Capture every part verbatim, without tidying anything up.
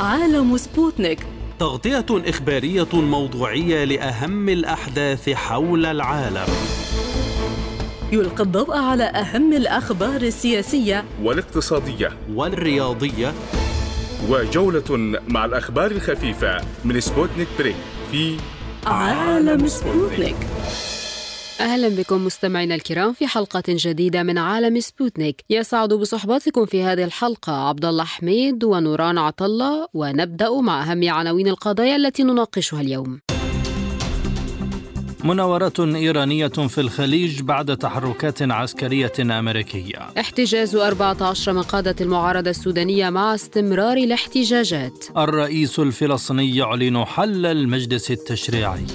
عالم سبوتنيك، تغطية إخبارية موضوعية لأهم الأحداث حول العالم. يلقي الضوء على أهم الأخبار السياسية والاقتصادية والرياضية، وجولة مع الأخبار الخفيفة من سبوتنيك بريك في عالم سبوتنيك. أهلا بكم مستمعينا الكرام في حلقة جديدة من عالم سبوتنيك. يسعد بصحبتكم في هذه الحلقة عبد الله حميد ونوران عطلة، ونبدأ مع أهم عناوين القضايا التي نناقشها اليوم. مناورات إيرانية في الخليج بعد تحركات عسكرية أمريكية. احتجاز أربعة عشر من قادة المعارضة السودانية مع استمرار الاحتجاجات. الرئيس الفلسطيني يعلن حل المجلس التشريعي.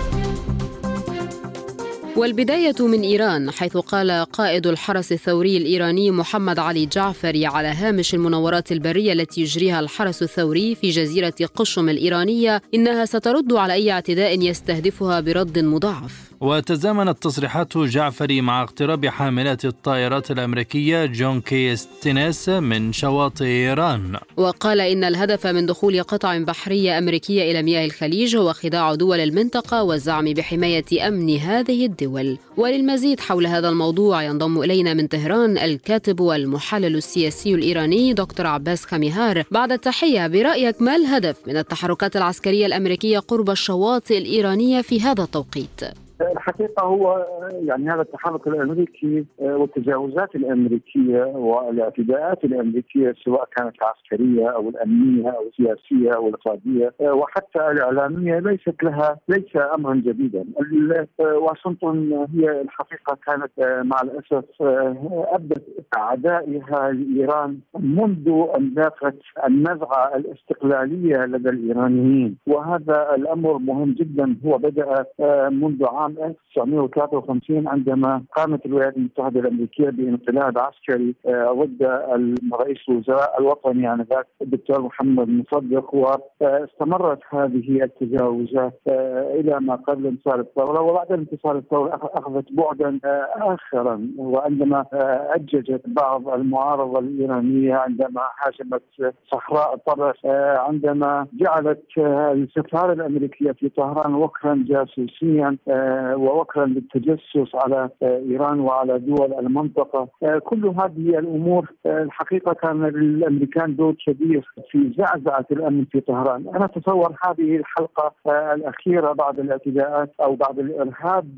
والبداية من إيران، حيث قال قائد الحرس الثوري الإيراني محمد علي جعفري على هامش المناورات البرية التي يجريها الحرس الثوري في جزيرة قشم الإيرانية إنها سترد على أي اعتداء يستهدفها برد مضاعف. وتزامنت تصريحات جعفري مع اقتراب حاملات الطائرات الأمريكية جون كي ستينيس من شواطئ إيران. وقال إن الهدف من دخول قطع بحرية أمريكية إلى مياه الخليج هو خداع دول المنطقة والزعم بحماية أمن هذه الدول. وللمزيد حول هذا الموضوع ينضم إلينا من طهران الكاتب والمحلل السياسي الإيراني دكتور عباس خميهار. بعد التحية، برأيك ما الهدف من التحركات العسكرية الأمريكية قرب الشواطئ الإيرانية في هذا التوقيت؟ الحقيقة هو يعني هذا التحرك الأمريكي والتجاوزات الأمريكية والاعتداءات الأمريكية سواء كانت العسكرية أو الأمنية أو السياسية أو الاقتصادية وحتى الإعلامية ليست لها ليس أمرا جديدا. واشنطن هي الحقيقة كانت مع الأسف أبدت عدائها لإيران منذ أن ذاقت النزعة الاستقلالية لدى الإيرانيين، وهذا الأمر مهم جدا. هو بدأ منذ عام ألف وتسعمائة وثلاثة وخمسين عندما قامت الولايات المتحدة الأمريكية بانقلاب عسكري ضد رئيس الوزراء الوطني آنذاك الدكتور محمد مصدق، واستمرت هذه التجاوزات إلى ما قبل انتصار الثورة. وبعد انتصار الثورة أخذت بعدا آخرا، وعندما أججت بعض المعارضة الإيرانية، عندما هاجمت صحراء طرس، عندما جعلت السفارة الأمريكية في طهران وكرا جاسوسيا ووكرا للتجسس على إيران وعلى دول المنطقة. كل هذه الأمور الحقيقة كان للأمريكان دور كبير في زعزعة الأمن في طهران. أنا أتصور هذه الحلقة الأخيرة بعد الاعتداءات أو بعد الإرهاب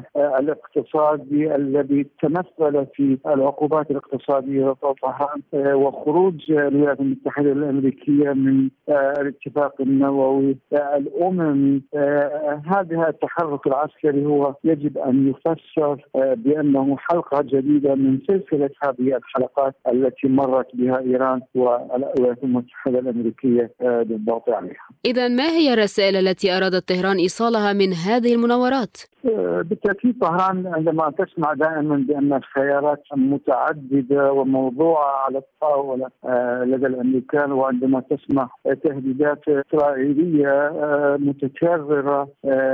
الاقتصادي الذي تمثل في العقوبات الاقتصادية في طهران وخروج الولايات المتحدة الأمريكية من الاتفاق النووي الأممي، هذا التحرك العسكري هو يجب أن يفسر بأنه حلقة جديدة من سلسلة هذه الحلقات التي مرت بها إيران والولايات المتحدة الأمريكية بالضغط عليها. إذن ما هي الرسائل التي أرادت طهران إيصالها من هذه المناورات؟ بالتأكيد طهران عندما تسمع دائما بأن الخيارات متعددة وموضوعة على الطاولة لدى الأمريكان، وعندما تسمع تهديدات إسرائيلية متكررة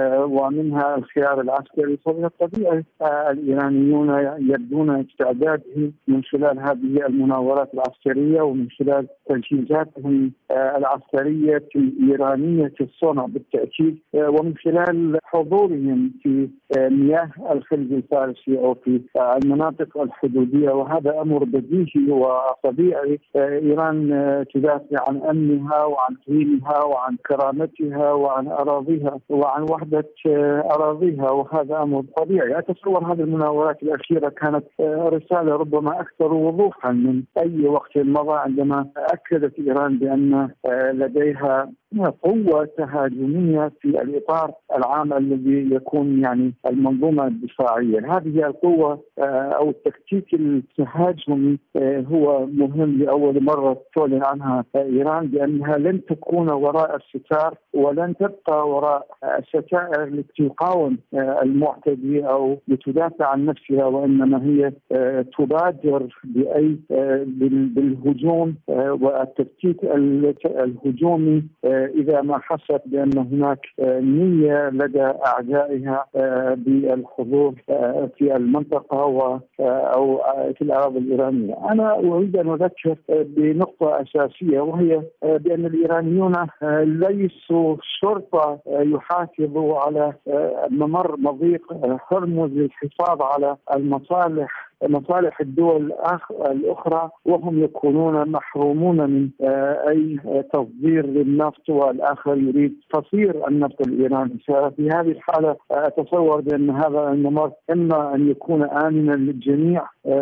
ومنها الخيار العسكري، فمن الطبيعي الإيرانيون يبدون استعدادهم من خلال هذه المناورات العسكرية ومن خلال تجهيزاتهم العسكرية الإيرانية الصنع بالتأكيد، ومن خلال حضورهم في مياه الخليج الفارسي أو في المناطق الحدودية. وهذا أمر بديهي وطبيعي. إيران تدافع عن أمنها وعن قيمها وعن كرامتها وعن أراضيها وعن وحدة أراضيها، وهذا أمر طبيعي. أتصور هذه المناورات الأخيرة كانت رسالة ربما أكثر وضوحا من أي وقت مضى، عندما أكدت إيران بأن لديها قوة تهاجمية في الإطار العام الذي يكون يعني المنظومة الدفاعية. هذه القوة أو التكتيك التهاجمي هو مهم لأول مرة تعلن عنها إيران، بأنها لن تكون وراء الستار ولن تبقى وراء الستائر التي تقاوم المعتدي أو لتدافع عن نفسها، وإنما هي تبادر بأي بالهجوم والتفتيت الهجومي إذا ما حست بأن هناك نية لدى أعدائها بالحضور في المنطقة أو في الأراضي الإيرانية. أنا أريد أن أذكر بنقطة أساسية، وهي بأن الإيرانيون ليسوا شرطة يحافظوا على ممر مضيق هرمز للحفاظ على المصالح مصالح الدول الأخرى، وهم يكونون محرومون من أي تصدير للنفط، والآخر يريد تصدير النفط الإيراني. في هذه الحالة أتصور بأن هذا الممر إما أن يكون آمنا للجميع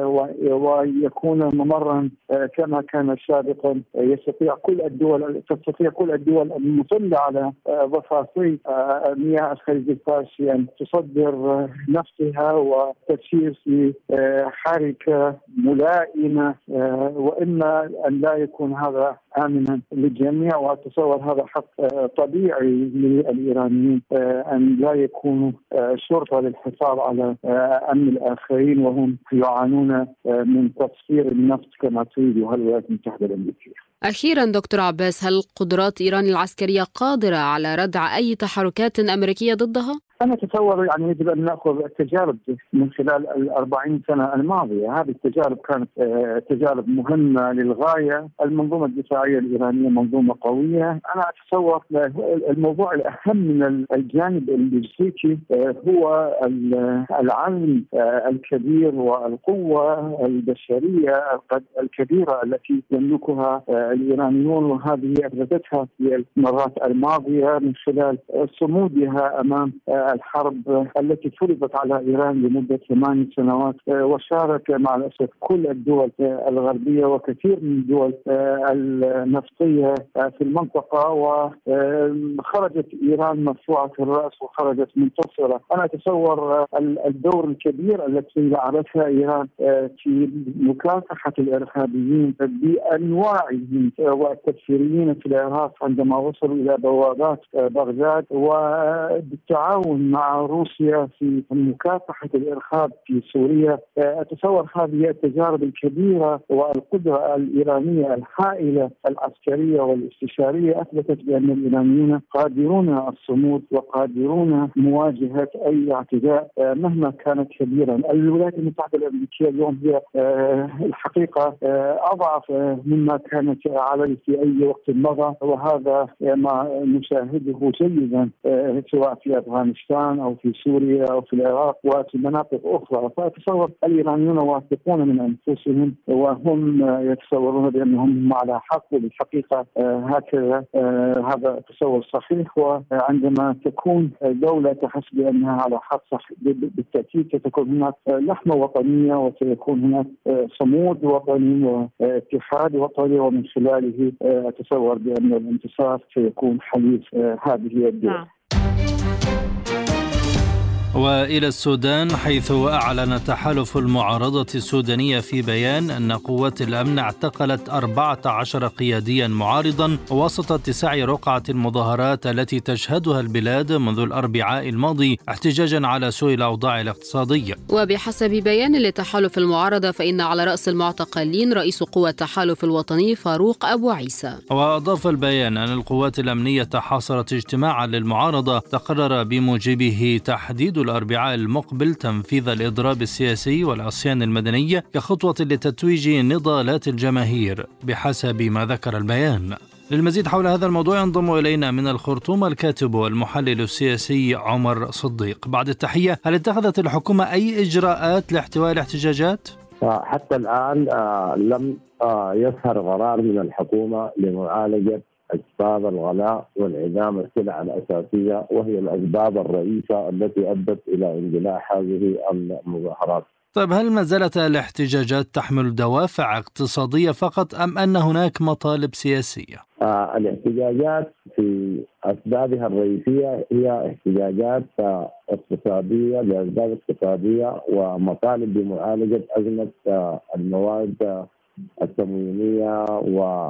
ويكون ممرا كما كان سابقا يستطيع كل الدول تستطيع كل الدول المطلة على ضفافي مياه الخليج الفارسي أن تصدر نفطها وتسير في حركة ملائمة، وإما أن لا يكون هذا آمنا للجميع. وأتصور هذا حق طبيعي للإيرانيين أن لا يكونوا شرطة للحفاظ على أمن الآخرين وهم يعانون من تصدير النفط كما تريدها الولايات المتحدة الأمريكية. أخيرا دكتور عباس، هل قدرات إيران العسكرية قادرة على ردع أي تحركات أمريكية ضدها؟ أنا أتصور يعني يجب أن نأخذ التجارب من خلال الأربعين سنة الماضية. هذه التجارب كانت تجارب مهمة للغاية. المنظومة الدفاعية الإيرانية منظومة قوية. أنا أتصور الموضوع الأهم من الجانب اللوجستيكي هو العزم الكبير والقوة البشرية الكبيرة التي يملكها الإيرانيون، وهذه أثبتتها في المرات الماضية من خلال صمودها أمام الحرب التي فرضت على إيران لمدة ثمان سنوات، وشارك مع الأسف كل الدول الغربية وكثير من الدول النفطية في المنطقة، وخرجت إيران مرفوعة الرأس وخرجت منتصرة. أنا أتصور الدور الكبير التي لعبتها إيران في مكافحة الإرهابيين بأنواعهم والتكفيريين في العراق عندما وصلوا إلى بوابات بغداد، وبالتعاون مع روسيا في مكافحة الإرهاب في سوريا. أتصور هذه التجارب الكبيرة والقدرة الإيرانية الهائلة العسكرية والاستشارية أثبتت بأن الإيرانيين قادرون الصمود وقادرون مواجهة أي اعتداء مهما كانت كبيرا. الولايات المتحدة الأمريكية اليوم هي الحقيقة أضعف مما كانت عليه في أي وقت مضى، وهذا ما نشاهده جيدا سواء في أفغانستان أو في سوريا أو في العراق وفي مناطق أخرى. فأتصور الإيرانيون واثقون من أنفسهم وهم يتصورون بأنهم على حق، وبالحقيقة هكذا هذا تصور صحيح. وعندما تكون دولة تحس بأنها على حق صح بالتأكيد ستكون هناك لحمة وطنية وسيكون هناك صمود وطني واتحاد وطني، ومن خلاله أتصور بأن الانتصار سيكون حليف هذه الدول. وإلى السودان، حيث أعلن تحالف المعارضة السودانية في بيان أن قوات الأمن اعتقلت أربعة عشر قياديا معارضا وسط اتساع رقعة المظاهرات التي تشهدها البلاد منذ الأربعاء الماضي احتجاجا على سوء الأوضاع الاقتصادية. وبحسب بيان لتحالف المعارضة فإن على رأس المعتقلين رئيس قوى التحالف الوطني فاروق أبو عيسى. وأضاف البيان أن القوات الأمنية حاصرت اجتماعا للمعارضة تقرر بموجبه تحديد الأربعاء المقبل تنفيذ الإضراب السياسي والعصيان المدني كخطوة لتتويج نضالات الجماهير بحسب ما ذكر البيان. للمزيد حول هذا الموضوع ينضم إلينا من الخرطوم الكاتب والمحلل السياسي عمر صديق. بعد التحية، هل اتخذت الحكومة أي إجراءات لاحتواء الاحتجاجات؟ حتى الآن لم يظهر قرار من الحكومة لمعالجة أسباب الغلاء وانعدام السلع الأساسية، وهي الأسباب الرئيسة التي أدت إلى اندلاع هذه المظاهرات. طيب، هل ما زالت الاحتجاجات تحمل دوافع اقتصادية فقط أم أن هناك مطالب سياسية؟ آه الاحتجاجات في أسبابها الرئيسية هي احتجاجات آه اقتصادية لأسباب اقتصادية ومطالب بمعالجة أزمة آه المواد آه التموينية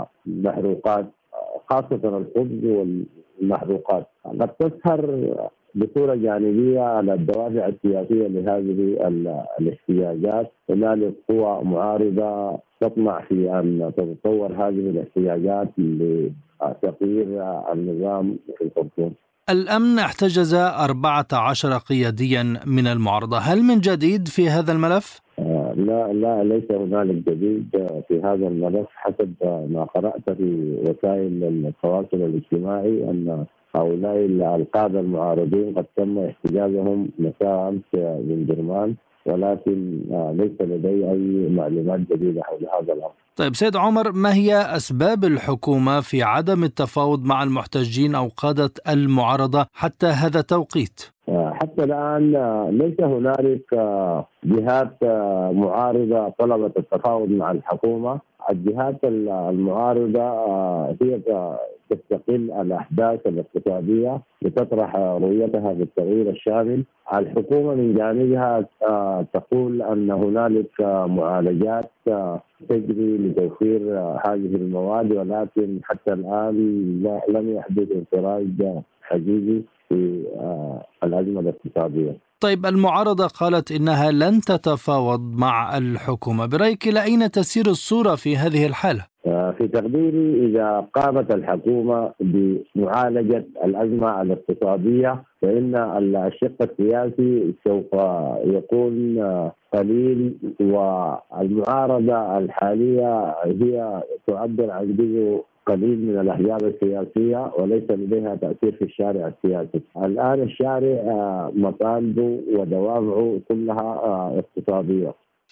ومحروقات، خاصة الخبز والمحروقات. قد تظهر بصورة جانبية على الدوافع السياسية لهذه الاحتياجات. هنالك قوى معارضة تطمع في أن تتطور هذه الاحتياجات لتغيير النظام في الخرطوم. الأمن احتجز أربعة عشر قياديا من المعارضة، هل من جديد في هذا الملف؟ لا لا ليس هنالك جديد في هذا الملف. حسب ما قرأت في وسائل التواصل الاجتماعي أن هؤلاء القادة المعارضين قد تم احتجازهم مساء أمس من درمان، ولكن ليس لدي أي معلومات جديدة حول هذا الأمر. طيب سيد عمر، ما هي أسباب الحكومة في عدم التفاوض مع المحتجين أو قادة المعارضة حتى هذا التوقيت؟ حتى الآن ليس هنالك جهات معارضة طلبت التفاوض مع الحكومة. الجهات المعارضة هي تستقل الأحداث الاقتصادية لتطرح رؤيتها بالتغيير الشامل. الحكومة من جانبها تقول أن هنالك معالجات تجري لتوفير هذه المواد، ولكن حتى الآن لم يحدث انفراج حقيقي في الأزمة الاقتصادية. طيب المعارضة قالت إنها لن تتفاوض مع الحكومة، برأيك إلى أين تسير الصورة في هذه الحالة؟ في تقديري إذا قامت الحكومة بمعالجة الأزمة الاقتصادية فإن الشق السياسي سوف يكون قليل، والمعارضة الحالية هي تعبر عن جزء قليل من الأحزاب السياسية وليس لديها تأثير في الشارع السياسي. الآن الشارع مطالبه ودوافعه كلها اقتصادية.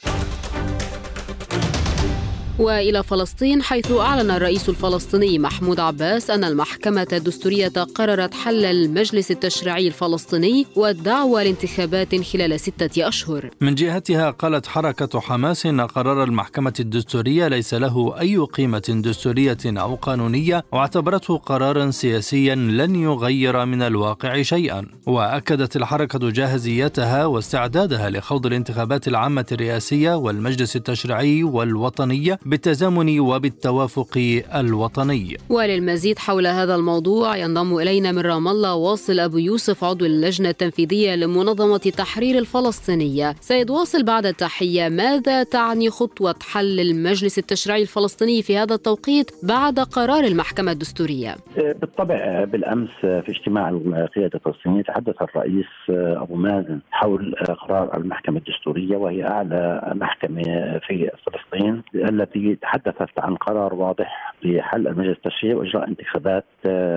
وإلى فلسطين، حيث أعلن الرئيس الفلسطيني محمود عباس أن المحكمة الدستورية قررت حل المجلس التشريعي الفلسطيني والدعوة لانتخابات خلال ستة أشهر. من جهتها قالت حركة حماس أن قرار المحكمة الدستورية ليس له أي قيمة دستورية أو قانونية، واعتبرته قرارا سياسيا لن يغير من الواقع شيئا. وأكدت الحركة جاهزيتها واستعدادها لخوض الانتخابات العامة الرئاسية والمجلس التشريعي والوطني بالتزامن وبالتوافق الوطني. وللمزيد حول هذا الموضوع ينضم إلينا من رام الله واصل أبو يوسف، عضو اللجنة التنفيذية لمنظمة تحرير الفلسطينية. سيد واصل، بعد التحية، ماذا تعني خطوة حل المجلس التشريعي الفلسطيني في هذا التوقيت بعد قرار المحكمة الدستورية؟ بالطبع بالأمس في اجتماع القيادة الفلسطينية تحدث الرئيس أبو مازن حول قرار المحكمة الدستورية، وهي أعلى محكمة في فلسطين التي تحدثت عن قرار واضح بحل المجلس التشريعي وإجراء انتخابات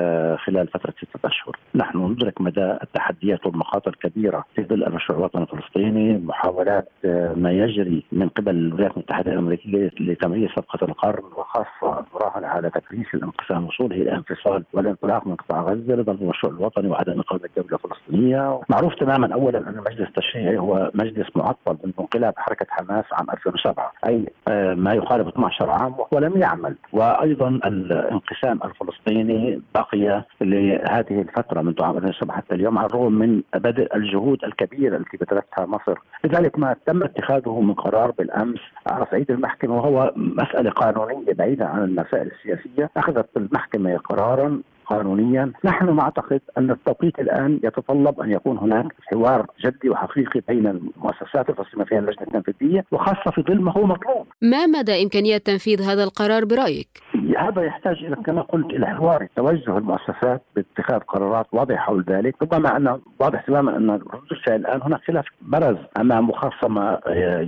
خلال فترة ستة أشهر. نحن ندرك مدى التحديات والمخاطر الكبيرة في ظل المشروع الوطني الفلسطيني، محاولات ما يجري من قبل الولايات المتحدة الأمريكية لتمرير صفقة القرن، وخاصة المراهنة على تكريس الانقسام وصوله إلى انفصال والانطلاق من قطاع غزة لضرب المشروع الوطني وعدم إقامة الدولة الفلسطينية. معروف تماما أولا أن المجلس التشريعي هو مجلس معطل منذ انقلاب حركة حماس عام ألفين وسبعة، أي ما يقارب اثني عشر عام وهو لم يعمل. وأيضا الانقسام الفلسطيني بقي لهذه الفترة منذ عام ألفين وسبعة حتى اليوم على الرغم من بدء الجهود الكبيرة التي بذلتها مصر. لذلك ما تم اتخاذه من قرار بالأمس على صعيد المحكمة وهو مسألة قانونية بعيدة عن المسائل السياسية. أخذت المحكمة قرارا قانونيا. نحن نعتقد أن التوقيت الآن يتطلب أن يكون هناك حوار جدي وحقيقي بين المؤسسات الفلسطينية فيها اللجنة التنفيذية، وخاصة في ظل ما هو مطلوب. ما مدى إمكانية تنفيذ هذا القرار برأيك؟ هذا يحتاج إلى كما قلت إلى حوار، توجه المؤسسات باتخاذ قرارات واضحة حول ذلك. ربما أن واضح تماما أن ردود الفعل الآن هناك خلاف برز أمام مخاصمة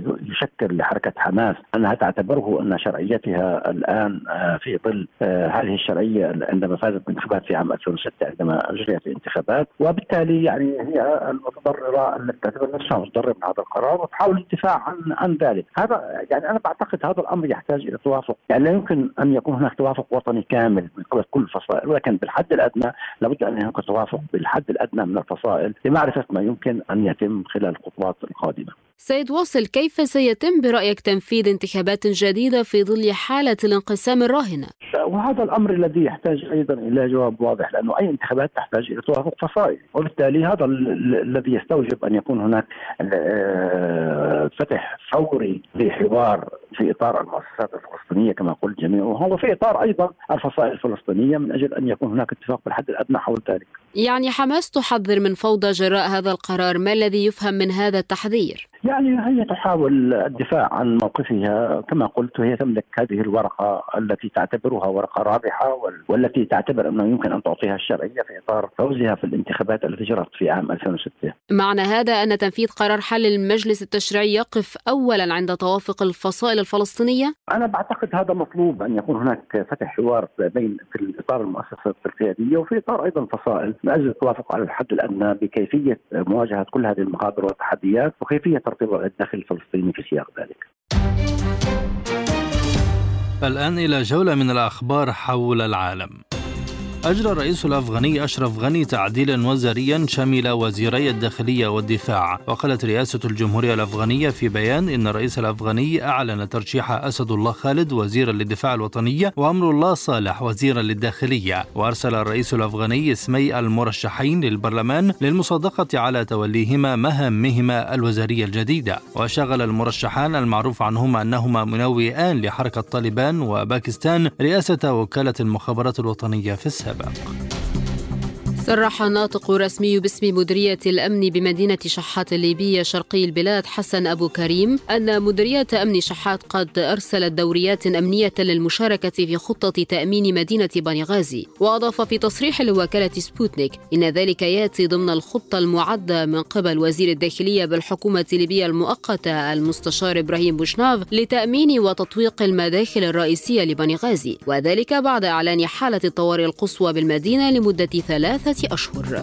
يشكل لحركة حماس أنها تعتبره أن شرعيتها الآن في ظل هذه الشرعية عندما فازت بالانتخابات في عام ألفين وستة عندما أجريت الانتخابات، وبالتالي يعني هي المتضررة التي تعتبر نفسها متضررة من هذا القرار وتحاول الدفاع عن عن ذلك. هذا يعني أنا بعتقد هذا الأمر يحتاج إلى توافق، يعني لا يمكن أن يكون هناك توافق وطني كامل من قبل كل الفصائل، ولكن بالحد الأدنى لابد أن هناك توافق بالحد الأدنى من الفصائل لمعرفة ما يمكن أن يتم خلال الخطوات القادمة. سيد واصل، كيف سيتم برأيك تنفيذ انتخابات جديدة في ظل حالة الانقسام الراهنة؟ وهذا الأمر الذي يحتاج أيضا إلى جواب واضح، لأنه أي انتخابات تحتاج إلى توافق فصائل، وبالتالي هذا الذي يستوجب أن يكون هناك فتح فوري لحوار في إطار المؤسسات الفلسطينية كما قلت جميعا، وهو في إطار أيضا الفصائل الفلسطينية من أجل أن يكون هناك اتفاق بالحد الأدنى حول ذلك. يعني حماس تحذر من فوضى جراء هذا القرار، ما الذي يفهم من هذا التحذير؟ يعني هي تحاول الدفاع عن موقفها، كما قلت هي تملك هذه الورقة التي تعتبرها ورقة رابحة والتي تعتبر أنه يمكن أن تعطيها الشرعية في إطار فوزها في الانتخابات التي جرت في عام ألفين وستة. معنى هذا أن تنفيذ قرار حل المجلس التشريعي يقف أولا عند توافق الفصائل الفلسطينية؟ أنا بعتقد هذا مطلوب، أن يكون هناك فتح حوار بين في الإطار المؤسسة القيادية وفي إطار أيضا فصائل من أجل التوافق على الحد الأدنى بكيفية مواجهة كل هذه المخاطر والتحديات وكيفية ترتيب الداخل الفلسطيني في سياق ذلك. الآن إلى جولة من الأخبار حول العالم. أجرى الرئيس الأفغاني أشرف غني تعديلا وزاريا شمل وزيري الداخلية والدفاع. وقالت رئاسة الجمهورية الأفغانية في بيان إن الرئيس الأفغاني أعلن ترشيح أسد الله خالد وزيرا للدفاع الوطني وأمر الله صالح وزيرا للداخلية. وأرسل الرئيس الأفغاني اسمي المرشحين للبرلمان للمصادقة على توليهما مهامهما الوزارية الجديدة. وشغل المرشحان المعروف عنهما أنهما منوئان لحركة طالبان وباكستان رئاسة وكالة المخابرات الوطنية في السابق. صرح ناطق رسمي باسم مديرية الأمن بمدينة شحات الليبية شرقي البلاد حسن أبو كريم أن مديرية أمن شحات قد أرسلت دوريات أمنية للمشاركة في خطة تأمين مدينة بنغازي. وأضاف في تصريح لوكالة سبوتنيك إن ذلك يأتي ضمن الخطة المعدة من قبل وزير الداخلية بالحكومة الليبية المؤقتة المستشار إبراهيم بوشناف لتأمين وتطويق المداخل الرئيسية لبنغازي، وذلك بعد إعلان حالة الطوارئ القصوى بالمدينة لمدة ثلاثة أشهر.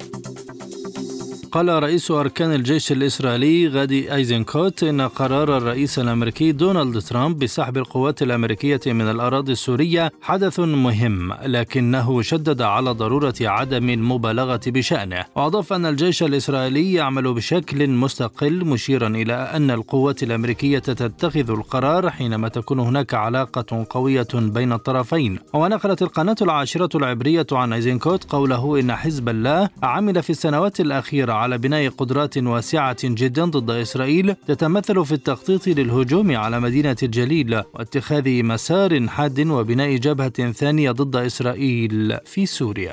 قال رئيس أركان الجيش الإسرائيلي غادي أيزنكوت إن قرار الرئيس الأمريكي دونالد ترامب بسحب القوات الأمريكية من الأراضي السورية حدث مهم، لكنه شدد على ضرورة عدم المبالغة بشأنه. وأضاف أن الجيش الإسرائيلي يعمل بشكل مستقل، مشيرا إلى أن القوات الأمريكية تتخذ القرار حينما تكون هناك علاقة قوية بين الطرفين. ونقلت القناة العاشرة العبرية عن أيزنكوت قوله إن حزب الله عمل في السنوات الأخيرة على بناء قدرات واسعة جدا ضد إسرائيل تتمثل في التخطيط للهجوم على مدينة الجليل واتخاذ مسار حاد وبناء جبهة ثانية ضد إسرائيل في سوريا.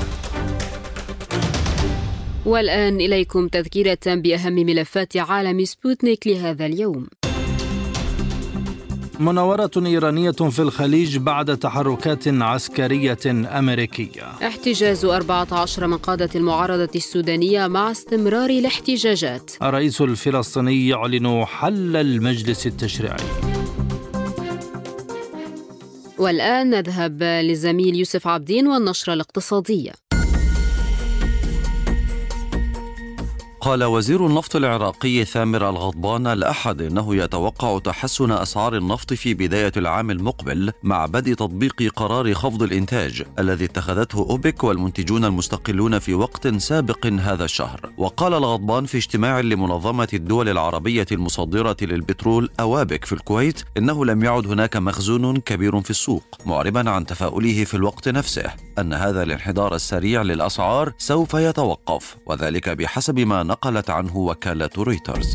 والآن إليكم تذكيرة بأهم ملفات عالم سبوتنيك لهذا اليوم. مناورة إيرانية في الخليج بعد تحركات عسكرية أمريكية. احتجاز أربعة عشر من قادة المعارضة السودانية مع استمرار الاحتجاجات. الرئيس الفلسطيني يعلن حل المجلس التشريعي. والآن نذهب للزميل يوسف عبدين والنشرة الاقتصادية. قال وزير النفط العراقي ثامر الغضبان الأحد إنه يتوقع تحسن أسعار النفط في بداية العام المقبل مع بدء تطبيق قرار خفض الإنتاج الذي اتخذته أوبك والمنتجون المستقلون في وقت سابق هذا الشهر. وقال الغضبان في اجتماع لمنظمة الدول العربية المصدرة للبترول أوابك في الكويت إنه لم يعد هناك مخزون كبير في السوق، معربا عن تفاؤله في الوقت نفسه أن هذا الانحدار السريع للأسعار سوف يتوقف، وذلك بحسب ما نقلت عنه وكالة رويترز.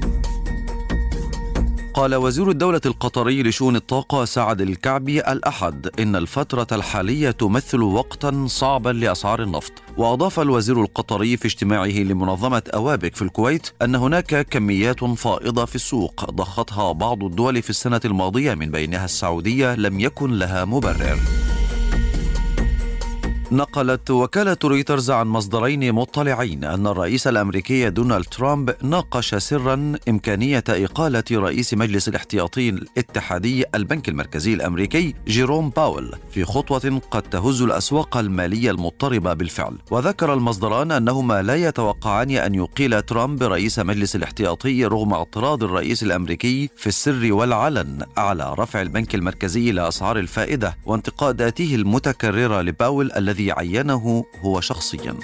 قال وزير الدولة القطري لشؤون الطاقة سعد الكعبي الأحد إن الفترة الحالية تمثل وقتا صعبا لأسعار النفط. وأضاف الوزير القطري في اجتماعه لمنظمة أوابك في الكويت أن هناك كميات فائضة في السوق ضختها بعض الدول في السنة الماضية من بينها السعودية لم يكن لها مبرر. نقلت وكالة رويترز عن مصدرين مطلعين أن الرئيس الأمريكي دونالد ترامب ناقش سرا إمكانية إقالة رئيس مجلس الاحتياطي الاتحادي البنك المركزي الأمريكي جيروم باول في خطوة قد تهز الأسواق المالية المضطربة بالفعل. وذكر المصدران أنهما لا يتوقعان أن يقيل ترامب رئيس مجلس الاحتياطي رغم اعتراض الرئيس الأمريكي في السر والعلن على رفع البنك المركزي لأسعار الفائدة وانتقاداته المتكررة لباول الذي عينه هو شخصيا.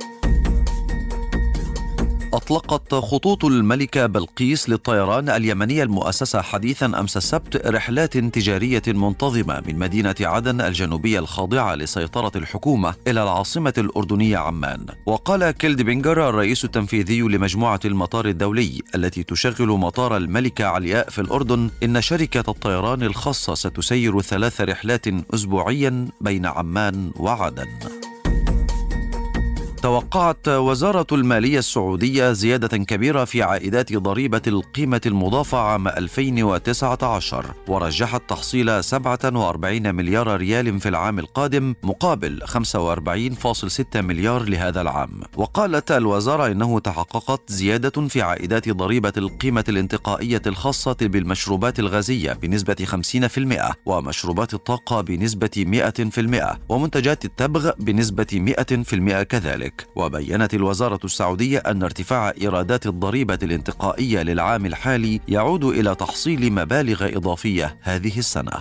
أطلقت خطوط الملكة بلقيس للطيران اليمنية المؤسسة حديثا أمس السبت رحلات تجارية منتظمة من مدينة عدن الجنوبية الخاضعة لسيطرة الحكومة إلى العاصمة الأردنية عمان. وقال كيلد بنجر الرئيس التنفيذي لمجموعة المطار الدولي التي تشغل مطار الملكة علياء في الأردن إن شركة الطيران الخاصة ستسير ثلاث رحلات أسبوعيا بين عمان وعدن. توقعت وزارة المالية السعودية زيادة كبيرة في عائدات ضريبة القيمة المضافة عام ألفين وتسعة عشر، ورجحت تحصيل سبعة وأربعين مليار ريال في العام القادم مقابل خمسة وأربعين فاصلة ستة مليار لهذا العام. وقالت الوزارة إنه تحققت زيادة في عائدات ضريبة القيمة الانتقائية الخاصة بالمشروبات الغازية بنسبة خمسين بالمئة، ومشروبات الطاقة بنسبة مئة بالمئة، ومنتجات التبغ بنسبة مئة بالمئة كذلك. وبيّنت الوزارة السعودية أن ارتفاع إيرادات الضريبة الانتقائية للعام الحالي يعود إلى تحصيل مبالغ إضافية هذه السنة.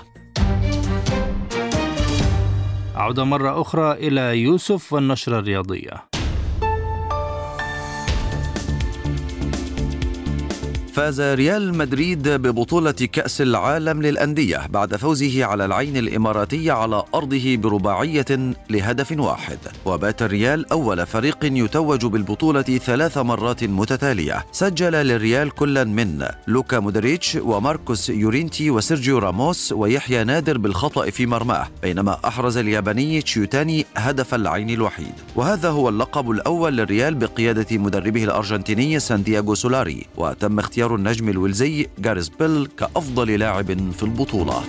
عودة مرة أخرى إلى يوسف والنشرة الرياضية. فاز ريال مدريد ببطولة كأس العالم للأندية بعد فوزه على العين الإماراتي على أرضه برباعية لهدف واحد، وبات الريال أول فريق يتوج بالبطولة ثلاث مرات متتالية. سجل للريال كل من لوكا مودريتش وماركوس يورينتي وسيرجيو راموس ويحيى نادر بالخطأ في مرماه، بينما أحرز الياباني تشيوتاني هدف العين الوحيد. وهذا هو اللقب الأول للريال بقيادة مدربه الأرجنتيني سانتياغو سولاري، وتم اختيار النجم الويلزي غاريث بيل كأفضل لاعب في البطولة.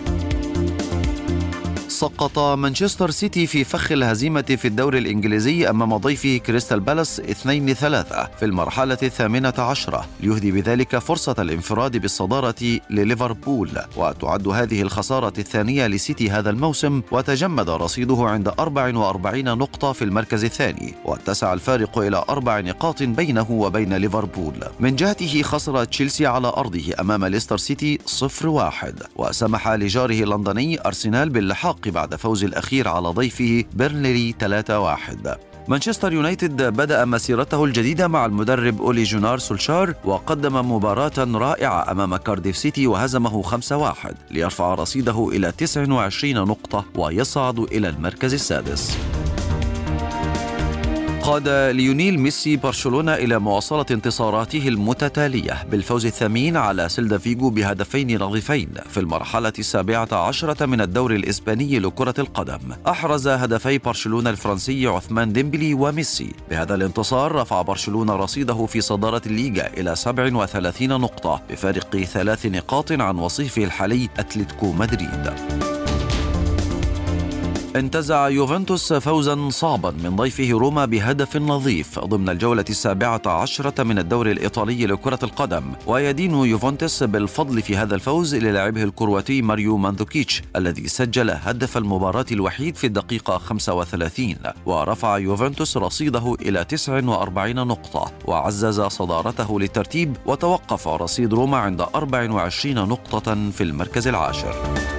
سقط مانشستر سيتي في فخ الهزيمة في الدوري الإنجليزي أمام ضيفه كريستال بالاس اثنين ثلاثة في المرحلة الثامنة عشرة، ليهدي بذلك فرصة الانفراد بالصدارة لليفربول. وتعد هذه الخسارة الثانية لسيتي هذا الموسم، وتجمد رصيده عند أربع وأربعين نقطة في المركز الثاني، واتسع الفارق إلى أربع نقاط بينه وبين ليفربول. من جهته خسر تشيلسي على أرضه أمام ليستر سيتي صفر واحد، وسمح لجاره اللندني أرسنال باللحاق بعد فوز الأخير على ضيفه بيرنلي ثلاثة واحد. مانشستر يونايتد بدأ مسيرته الجديدة مع المدرب أولي جونار سولشار، وقدم مباراة رائعة أمام كارديف سيتي وهزمه خمسة واحد ليرفع رصيده إلى تسعة وعشرين نقطة ويصعد إلى المركز السادس. قاد ليونيل ميسي برشلونة إلى مواصلة انتصاراته المتتالية بالفوز الثمين على سيلدا فيغو بهدفين نظيفين في المرحلة السابعة عشرة من الدوري الإسباني لكرة القدم. أحرز هدفي برشلونة الفرنسي عثمان ديمبلي وميسي. بهذا الانتصار رفع برشلونة رصيده في صدارة الليغا إلى سبع وثلاثين نقطة بفارق ثلاث نقاط عن وصيفه الحالي أتلتيكو مدريد. انتزع يوفنتوس فوزا صعبا من ضيفه روما بهدف نظيف ضمن الجولة السابعة عشرة من الدوري الإيطالي لكرة القدم، ويدين يوفنتوس بالفضل في هذا الفوز للاعبه الكرواتي ماريو ماندوكيتش الذي سجل هدف المباراة الوحيد في الدقيقة خمسة وثلاثين، ورفع يوفنتوس رصيده إلى تسعة وأربعين نقطة وعزز صدارته للترتيب، وتوقف رصيد روما عند أربع وعشرين نقطة في المركز العاشر.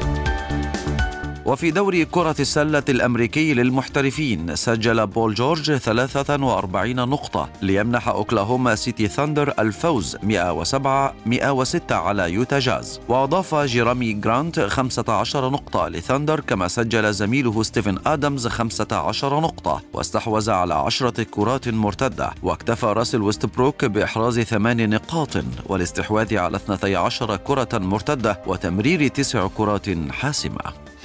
وفي دوري كرة السلة الأمريكي للمحترفين سجل بول جورج ثلاثة وأربعين نقطة ليمنح أوكلاهوما سيتي ثاندر الفوز مئة وسبعة مئة وستة على يوتا جاز، وأضاف جيرامي جرانت خمسة عشر نقطة لثاندر، كما سجل زميله ستيفن آدمز خمسة عشر نقطة واستحوذ على عشرة كرات مرتدة، واكتفى راسل ويستبروك بإحراز ثمان نقاط والاستحواذ على اثنتي عشر كرة مرتدة وتمرير تسع كرات حاسمة.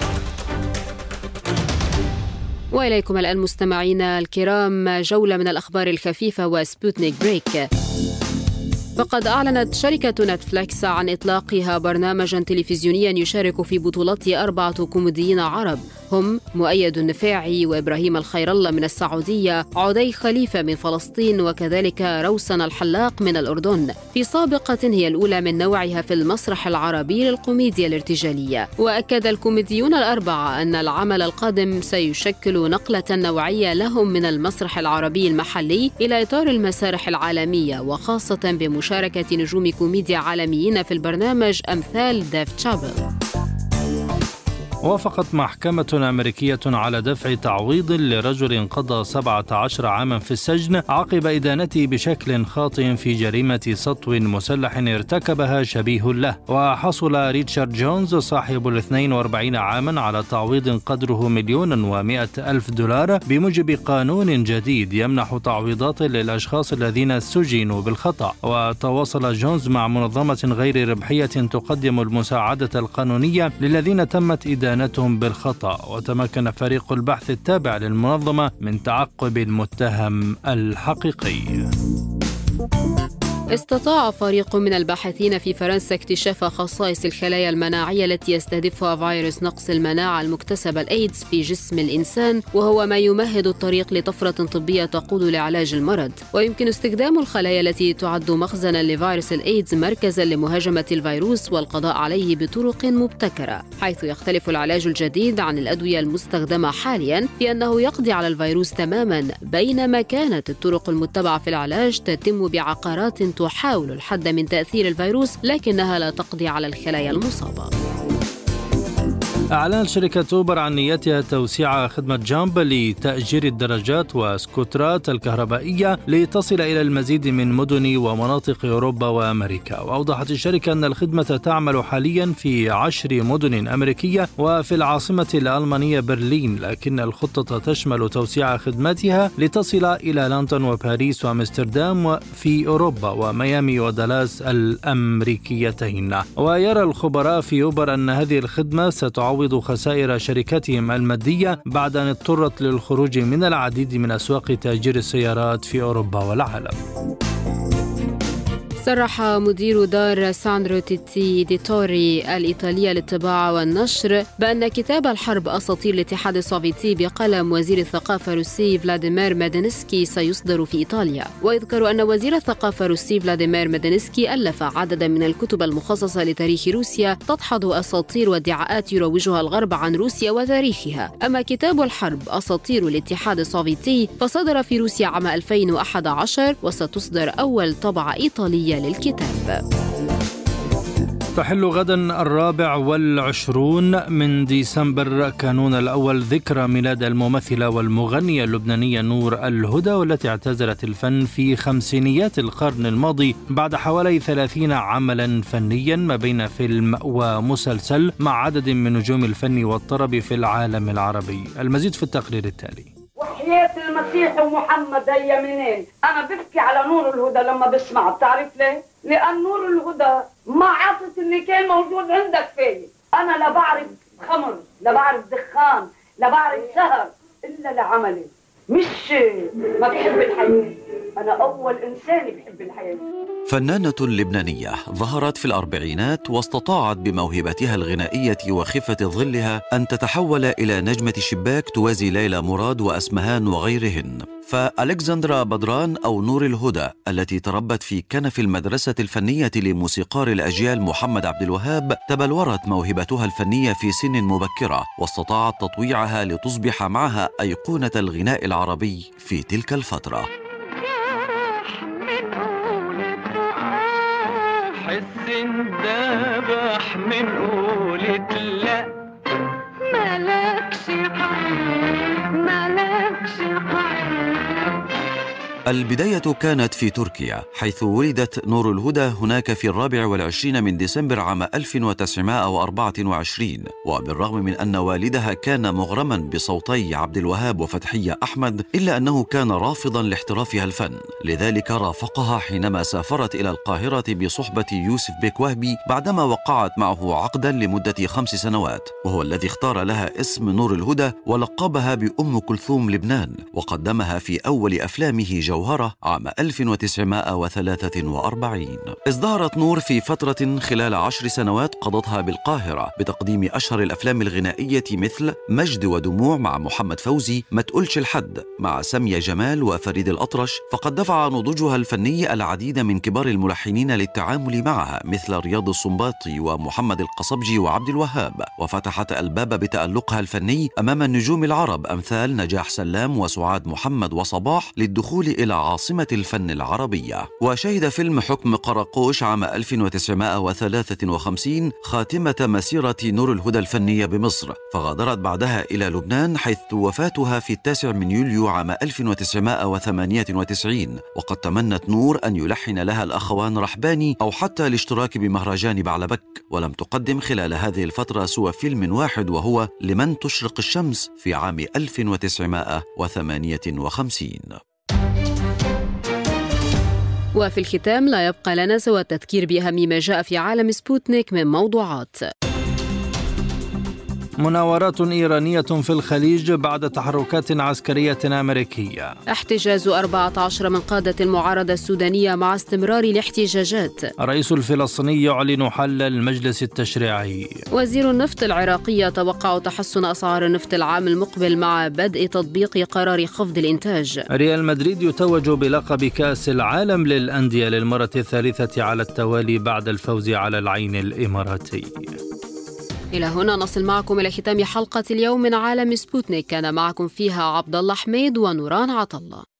وإليكم الآن مستمعينا الكرام جولة من الأخبار الخفيفة وسبوتنيك بريك. فقد أعلنت شركة نتفليكس عن إطلاقها برنامجا تلفزيونيا يشارك في بطولته أربعة كوميديين عرب، هم مؤيد النفاعي وإبراهيم الخير الله من السعودية، عدي خليفة من فلسطين، وكذلك روسن الحلاق من الأردن، في سابقة هي الأولى من نوعها في المسرح العربي للكوميديا الارتجالية. وأكد الكوميديون الأربعة أن العمل القادم سيشكل نقلة نوعية لهم من المسرح العربي المحلي إلى إطار المسارح العالمية، وخاصة بمشاركة نجوم كوميديا عالميين في البرنامج أمثال ديف تشابل. وافقت محكمة أمريكية على دفع تعويض لرجل قضى سبعة عشر عاما في السجن عقب إدانته بشكل خاطئ في جريمة سطو مسلح ارتكبها شبيه له. وحصل ريتشارد جونز صاحب الاثنين وأربعين عاما على تعويض قدره مليون ومائة ألف دولار بموجب قانون جديد يمنح تعويضات للأشخاص الذين سجنوا بالخطأ. وتواصل جونز مع منظمة غير ربحية تقدم المساعدة القانونية للذين تمت إدانتهم إدانتهم بالخطأ. وتمكن فريق البحث التابع للمنظمة من تعقب المتهم الحقيقي. استطاع فريق من الباحثين في فرنسا اكتشاف خصائص الخلايا المناعية التي يستهدفها فيروس نقص المناعة المكتسبة الإيدز في جسم الإنسان، وهو ما يمهد الطريق لطفرة طبية تقود لعلاج المرض. ويمكن استخدام الخلايا التي تعد مخزنا لفيروس الإيدز مركزا لمهاجمة الفيروس والقضاء عليه بطرق مبتكرة، حيث يختلف العلاج الجديد عن الأدوية المستخدمة حاليا في أنه يقضي على الفيروس تماما، بينما كانت الطرق المتبعة في العلاج تتم بعقارات تحاول الحد من تأثير الفيروس لكنها لا تقضي على الخلايا المصابة. أعلنت شركة أوبر عن نيتها توسيع خدمة جامب لتأجير الدراجات وسكوترات الكهربائية لتصل إلى المزيد من مدن ومناطق أوروبا وأمريكا. وأوضحت الشركة أن الخدمة تعمل حاليا في عشر مدن أمريكية وفي العاصمة الألمانية برلين، لكن الخطة تشمل توسيع خدمتها لتصل إلى لندن وباريس وأمستردام في أوروبا وميامي ودالاس الأمريكيتين. ويرى الخبراء في أوبر أن هذه الخدمة ستعوض خسائر شركتهم المادية بعد أن اضطرت للخروج من العديد من أسواق تأجير السيارات في أوروبا والعالم. صرح مدير دار ساندرو تيتي ديتوري الإيطالية للطباعة والنشر بأن كتاب الحرب أساطير الاتحاد السوفيتي بقلم وزير الثقافة الروسي فلاديمير ميدينسكي سيصدر في إيطاليا. ويذكر أن وزير الثقافة الروسي فلاديمير ميدينسكي ألف عددا من الكتب المخصصة لتاريخ روسيا تدحض أساطير وادعاءات يروجها الغرب عن روسيا وتاريخها. أما كتاب الحرب أساطير الاتحاد السوفيتي فصدر في روسيا عام ألفين وأحد عشر، وستصدر أول طبعة إيطالية للكتاب. تحل غدا الرابع والعشرون من ديسمبر كانون الأول ذكرى ميلاد الممثلة والمغنية اللبنانية نور الهدى، والتي اعتزلت الفن في خمسينيات القرن الماضي بعد حوالي ثلاثين عملا فنيا ما بين فيلم ومسلسل مع عدد من نجوم الفن والطرب في العالم العربي. المزيد في التقرير التالي. وحياة المسيح ومحمد هي منين؟ أنا ببكي على نور الهدى لما بسمع، بتعرف ليه؟ لأن نور الهدى ما عطت اللي كان موجود عندك فيه. أنا لا بعرف خمر، لا بعرف دخان، لا بعرف سهر، إلا لعملي. مش ما بحب الحياة، أنا أول إنسان بحب الحياة. فنانة لبنانية ظهرت في الأربعينات واستطاعت بموهبتها الغنائية وخفة ظلها أن تتحول إلى نجمة شباك توازي ليلى مراد وأسمهان وغيرهن. فألكسندرا بدران أو نور الهدى التي تربت في كنف المدرسة الفنية لموسيقار الأجيال محمد عبد الوهاب تبلورت موهبتها الفنية في سن مبكرة واستطاعت تطويعها لتصبح معها أيقونة الغناء العربي في تلك الفترة. حس اندبح من قولة لا مالكش حق مالكش حق. البداية كانت في تركيا، حيث ولدت نور الهدى هناك في الرابع والعشرين من ديسمبر عام ألف وتسعمائة وأربعة وعشرين. وبالرغم من أن والدها كان مغرما بصوتي عبد الوهاب وفتحية أحمد، إلا أنه كان رافضا لاحترافها الفن، لذلك رافقها حينما سافرت إلى القاهرة بصحبة يوسف بيك وهبي بعدما وقعت معه عقدا لمدة خمس سنوات، وهو الذي اختار لها اسم نور الهدى ولقبها بأم كلثوم لبنان، وقدمها في أول أفلامه جو جوهرة عام ألف وتسعمائة وثلاثة وأربعين. ازدهرت نور في فترة خلال عشر سنوات قضتها بالقاهرة بتقديم أشهر الأفلام الغنائية مثل مجد ودموع مع محمد فوزي، ما تقولش الحد مع سامية جمال وفريد الأطرش، فقد دفع نضوجها الفني العديد من كبار الملحنين للتعامل معها مثل رياض السنباطي ومحمد القصبجي وعبد الوهاب، وفتحت الباب بتألقها الفني أمام النجوم العرب أمثال نجاح سلام وسعاد محمد وصباح للدخول إلى عاصمة الفن العربية. وشهد فيلم حكم قراقوش عام ألف وتسعمائة وثلاثة وخمسين خاتمة مسيرة نور الهدى الفنية بمصر، فغادرت بعدها إلى لبنان حيث وفاتها في التاسع من يوليو عام ألف وتسعمائة وثمانية وتسعين. وقد تمنت نور أن يلحن لها الأخوان رحباني أو حتى الاشتراك بمهرجان بعلبك، ولم تقدم خلال هذه الفترة سوى فيلم واحد وهو لمن تشرق الشمس في عام ألف وتسعمائة وثمانية وخمسين. وفي الختام لا يبقى لنا سوى التذكير بأهم ما جاء في عالم سبوتنيك من موضوعات. مناورات إيرانية في الخليج بعد تحركات عسكرية أمريكية. احتجاز أربعة عشر من قادة المعارضة السودانية مع استمرار الاحتجاجات. الرئيس الفلسطيني يعلن حل المجلس التشريعي. وزير النفط العراقي يتوقع تحسن أسعار النفط العام المقبل مع بدء تطبيق قرار خفض الإنتاج. ريال مدريد يتوج بلقب كأس العالم للأندية للمرة الثالثة على التوالي بعد الفوز على العين الإماراتي. إلى هنا نصل معكم إلى ختام حلقة اليوم من عالم سبوتنيك، كان معكم فيها عبد الله حميد ونوران عطلة.